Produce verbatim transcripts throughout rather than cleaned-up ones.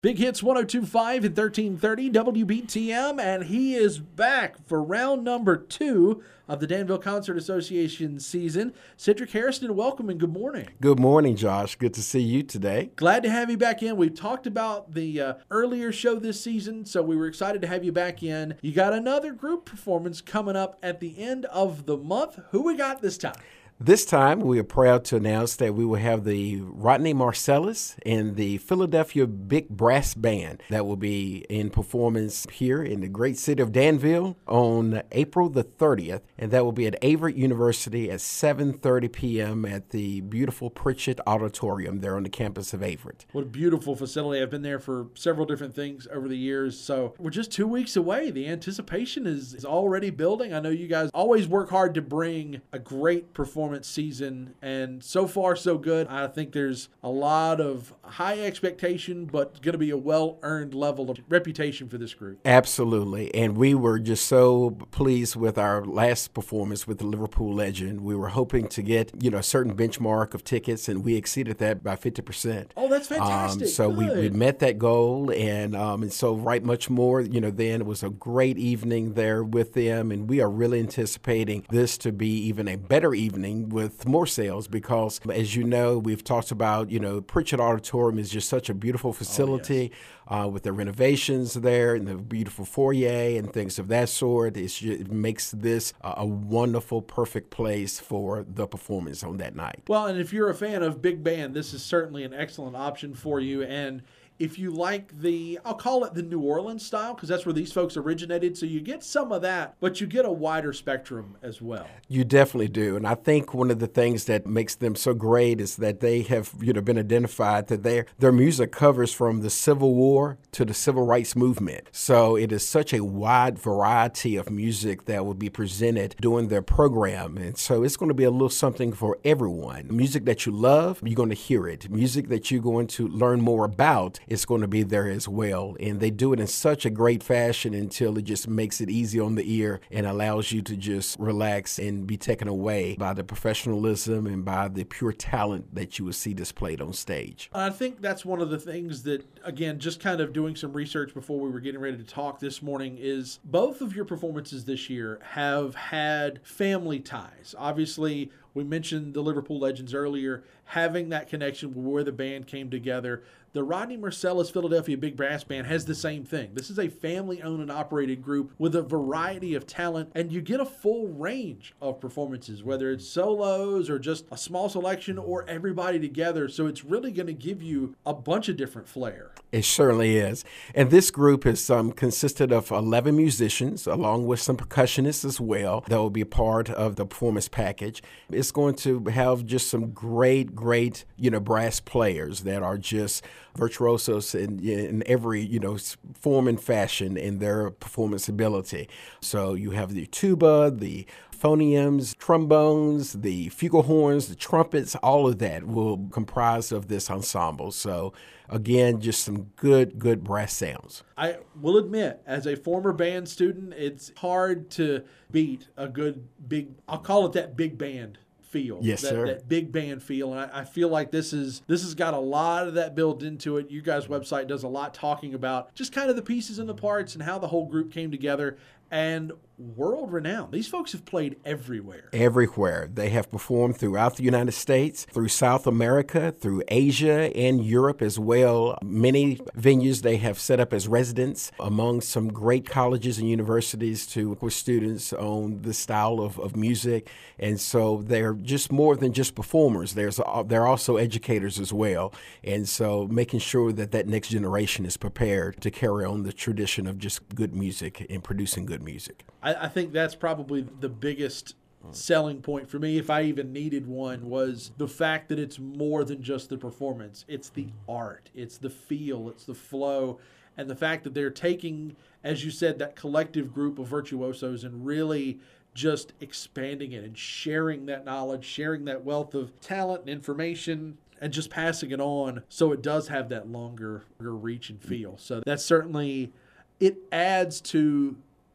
Big Hits one oh two point five and thirteen thirty W B T M, and he is back for round number two of the Danville Concert Association season. Cedric Harrison, welcome and good morning. Good morning, Josh. Good to see you today. Glad to have you back in. We've talked about the uh, earlier show this season, so we were excited to have you back in. You got another group performance coming up at the end of the month. Who we got this time? This time, we are proud to announce that we will have the Rodney Marsalis and the Philadelphia Big Brass Band that will be in performance here in the great city of Danville on April the thirtieth, and that will be at Averett University at seven thirty p.m. at the beautiful Pritchett Auditorium there on the campus of Averett. What a beautiful facility. I've been there for several different things over the years, so we're just two weeks away. The anticipation is, is already building. I know you guys always work hard to bring a great performance season, and so far so good. I think there's a lot of high expectation, but going to be a well-earned level of reputation for this group. Absolutely, and we were just so pleased with our last performance with the Liverpool Legend. We were hoping to get, you know, a certain benchmark of tickets, and we exceeded that by fifty percent. Oh, that's fantastic. Um, so we, we met that goal, and um, and so right much more, you know, then it was a great evening there with them, and we are really anticipating this to be even a better evening with more sales because, as you know, we've talked about, you know, Pritchett Auditorium is just such a beautiful facility. Oh, yes. uh, with the renovations there and the beautiful foyer and things of that sort. It's just, it makes this a, a wonderful, perfect place for the performance on that night. Well, and if you're a fan of big band, this is certainly an excellent option for you. And if you like the, I'll call it the New Orleans style, because that's where these folks originated. So you get some of that, but you get a wider spectrum as well. You definitely do. And I think one of the things that makes them so great is that they have, you know, been identified that their their music covers from the Civil War to the Civil Rights Movement. So it is such a wide variety of music that will be presented during their program. And so it's going to be a little something for everyone. Music that you love, you're going to hear it. Music that you're going to learn more about, it's going to be there as well. And they do it in such a great fashion until it just makes it easy on the ear and allows you to just relax and be taken away by the professionalism and by the pure talent that you will see displayed on stage. I think that's one of the things that, again, just kind of doing some research before we were getting ready to talk this morning, is both of your performances this year have had family ties. Obviously, we mentioned the Liverpool Legends earlier, having that connection where the band came together. The Rodney Marsalis Philadelphia Big Brass Band has the same thing. This is a family-owned and operated group with a variety of talent, and you get a full range of performances, whether it's solos or just a small selection or everybody together. So it's really going to give you a bunch of different flair. It certainly is. And this group has um, consisted of eleven musicians, along with some percussionists as well, that will be a part of the performance package. It's going to have just some great, great, you know, brass players that are just virtuosos in, in every, you know, form and fashion in their performance ability. So you have the tuba, the phoniums, trombones, the flugelhorns, the trumpets, all of that will comprise of this ensemble. So again, just some good, good brass sounds. I will admit, as a former band student, it's hard to beat a good big, I'll call it that big band feel. Yes, that, sir. That big band feel. And I, I feel like this is this has got a lot of that built into it. You guys' website does a lot talking about just kind of the pieces and the parts and how the whole group came together. And world renowned. These folks have played everywhere. Everywhere. They have performed throughout the United States, through South America, through Asia and Europe as well. Many venues they have set up as residents among some great colleges and universities to work with students on the style of, of music. And so they're just more than just performers. There's they're also educators as well. And so making sure that that next generation is prepared to carry on the tradition of just good music and producing good music. I, I think that's probably the biggest selling point for me, if I even needed one, was the fact that it's more than just the performance. It's the art, it's the feel, it's the flow, and the fact that they're taking, as you said, that collective group of virtuosos and really just expanding it and sharing that knowledge, sharing that wealth of talent and information, and just passing it on so it does have that longer reach and feel. So that's certainly, it adds to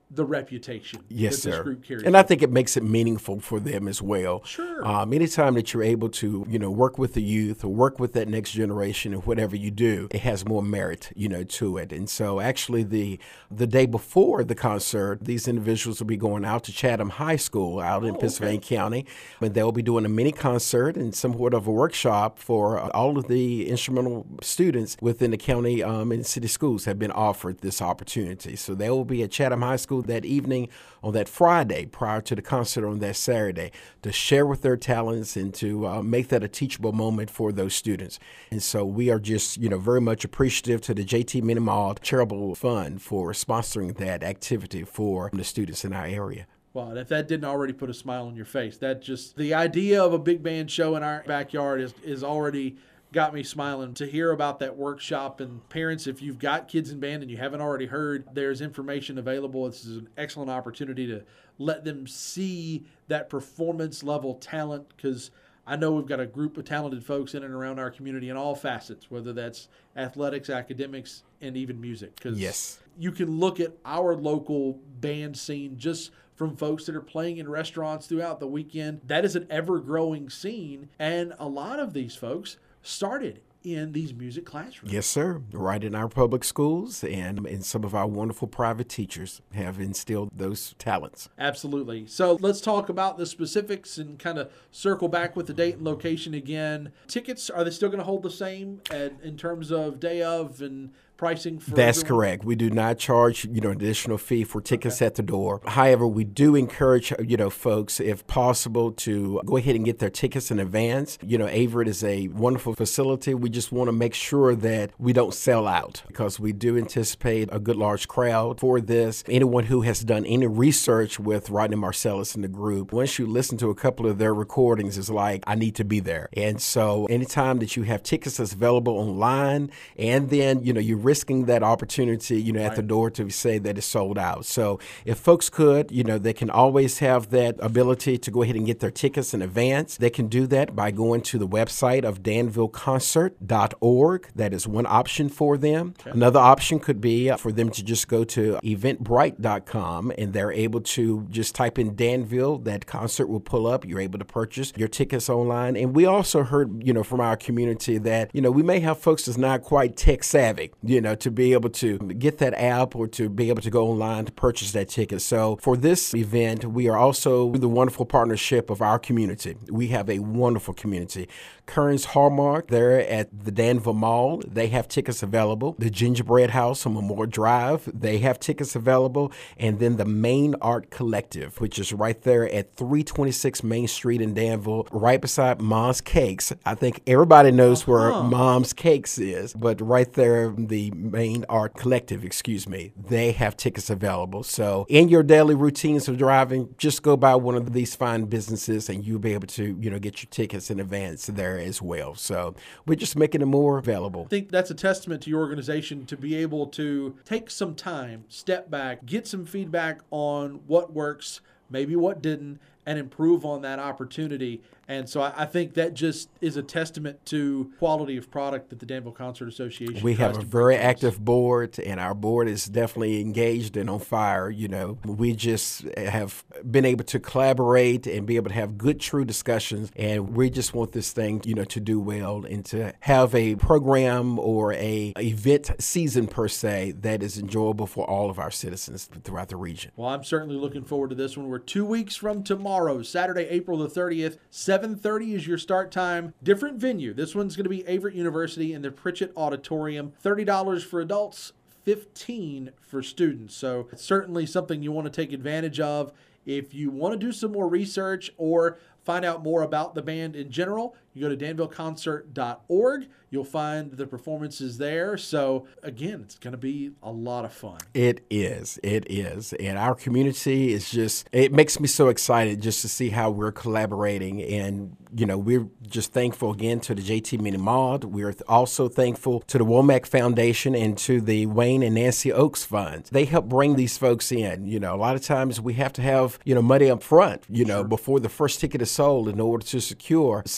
the reputation yes, that this sir. group carries. And I think it makes it meaningful for them as well. Sure. Um, anytime that you're able to, you know, work with the youth or work with that next generation and whatever you do, it has more merit, you know, to it. And so actually the the day before the concert, these individuals will be going out to Chatham High School out in Oh, Pennsylvania okay. County. And they'll be doing a mini concert and somewhat of a workshop for all of the instrumental students within the county um, and city schools have been offered this opportunity. So they will be at Chatham High School that evening on that Friday prior to the concert on that Saturday to share with their talents and to uh, make that a teachable moment for those students. And so we are just, you know, very much appreciative to the J T Mini-Mod Charitable Fund for sponsoring that activity for the students in our area. Well, and if that didn't already put a smile on your face, that just, the idea of a big band show in our backyard is, is already got me smiling. To hear about that workshop, and parents, if you've got kids in band and you haven't already heard, there's information available. This is an excellent opportunity to let them see that performance level talent, because I know we've got a group of talented folks in and around our community in all facets, whether that's athletics, academics, and even music. Because yes, you can look at our local band scene just from folks that are playing in restaurants throughout the weekend. That is an ever-growing scene, and a lot of these folks started in these music classrooms. yes, sir. Right in our public schools, and, and some of our wonderful private teachers have instilled those talents. Absolutely. So let's talk about the specifics and kind of circle back with the date and location again. Tickets, are they still going to hold the same at, in terms of day of and pricing for That's everyone? correct. We do not charge, you know, an additional fee for tickets Okay. at the door. However, we do encourage, you know, folks, if possible, to go ahead and get their tickets in advance. You know, Averett is a wonderful facility. We just want to make sure that we don't sell out, because we do anticipate a good large crowd for this. Anyone who has done any research with Rodney Marcellus and the group, once you listen to a couple of their recordings, is like, I need to be there. And so anytime that you have tickets that's available online, and then, you know, you risking that opportunity, you know, at Right. the door to say that it's sold out. So if folks could, you know, they can always have that ability to go ahead and get their tickets in advance. They can do that by going to the website of danville concert dot org. That is one option for them. Okay. Another option could be for them to just go to eventbrite dot com, and they're able to just type in Danville. That concert will pull up. You're able to purchase your tickets online. And we also heard, you know, from our community that, you know, we may have folks that's not quite tech savvy, you know, to be able to get that app or to be able to go online to purchase that ticket. So for this event, we are also the wonderful partnership of our community. We have a wonderful community. Kearns Hallmark, they're at the Danville Mall. They have tickets available. The Gingerbread House on Memorial Drive, they have tickets available. And then the Main Art Collective, which is right there at three twenty-six Main Street in Danville, right beside Mom's Cakes. I think everybody knows Uh-huh. where Mom's Cakes is, but right there, the Main Art Collective, excuse me, they have tickets available. So in your daily routines of driving, just go by one of these fine businesses and you'll be able to, you know, get your tickets in advance there as well. So we're just making it more available. I think that's a testament to your organization to be able to take some time, step back, get some feedback on what works, maybe what didn't, and improve on that opportunity. And so I, I think that just is a testament to quality of product that the Danville Concert Association We tries have a to very bring to us. active board, and our board is definitely engaged and on fire. You know, we just have been able to collaborate and be able to have good, true discussions, and we just want this thing, you know, to do well and to have a program or a event season per se that is enjoyable for all of our citizens throughout the region. Well, I'm certainly looking forward to this one. We're two weeks from tomorrow, Saturday, April the thirtieth. seven thirty is your start time. Different venue. This one's going to be Averett University in the Pritchett Auditorium. thirty dollars for adults, fifteen dollars for students. So it's certainly something you want to take advantage of. If you want to do some more research or find out more about the band in general, you go to danville concert dot org. You'll find the performances there. So again, it's going to be a lot of fun. It is. It is. And our community is just, it makes me so excited just to see how we're collaborating. And, you know, we're just thankful again to the J T Mini-Mod. We're also thankful to the Womack Foundation and to the Wayne and Nancy Oaks Fund. They help bring these folks in. You know, a lot of times we have to have, you know, money up front, you know, Sure. before the first ticket is sold in order to secure some of these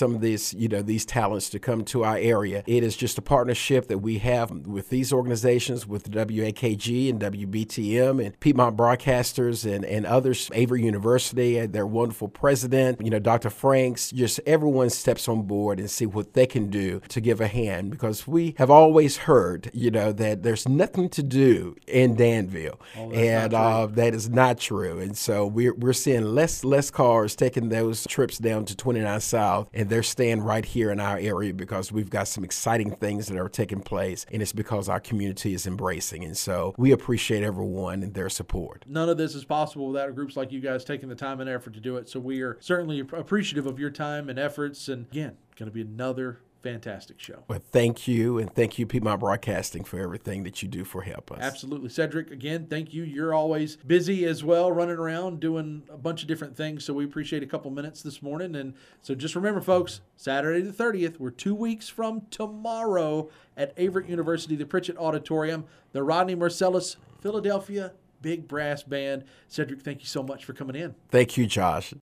these, you know, these talents to come to our area. It is just a partnership that we have with these organizations, with W A K G and W B T M and Piedmont Broadcasters and, and others, Avery University, their wonderful president, you know, Doctor Franks, just everyone steps on board and see what they can do to give a hand, because we have always heard, you know, that there's nothing to do in Danville. Oh, and uh, that is not true. And so we're, we're seeing less, less cars taking those trips down to twenty-nine South, and they're staying right here in our area because we've got some exciting things that are taking place, and it's because our community is embracing. And so we appreciate everyone and their support. None of this is possible without groups like you guys taking the time and effort to do it. So we are certainly appreciative of your time and efforts. And again, going to be another fantastic show. Well, thank you, and thank you, Piedmont Broadcasting, for everything that you do for Help Us. Absolutely. Cedric, again, thank you. You're always busy as well, running around, doing a bunch of different things, so we appreciate a couple minutes this morning. And so just remember, folks, Saturday the thirtieth, we're two weeks from tomorrow at Averett University, the Pritchett Auditorium, the Rodney Marcellus Philadelphia Big Brass Band. Cedric, thank you so much for coming in. Thank you, Josh.